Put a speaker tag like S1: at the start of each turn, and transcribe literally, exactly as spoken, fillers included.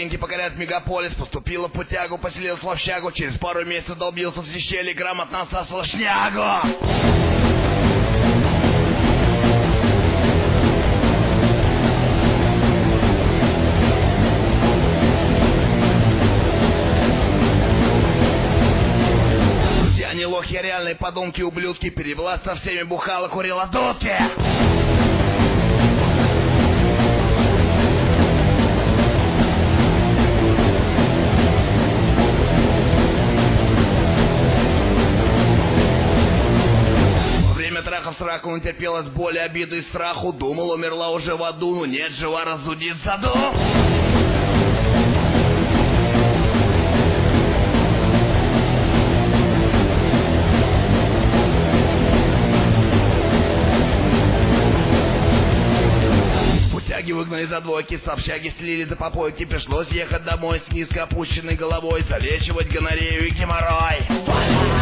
S1: тропинки покорят мегаполис. Поступила в путягу, поселился в общагу. Через пару месяцев долбился в щели, грамотно отсасывал шнягу. Не лохи, а реальные подонки, ублюдки. Перевелась со всеми, бухала, курила дудки. Во время трахов сраку натерпелась боли, обиды и страху. Думал, умерла уже в аду, но нет, жива, разудит в саду. Выгнали за двойки, с общаги слили за попойки. Пришлось ехать домой с низко опущенной головой, залечивать гонорею и геморрой.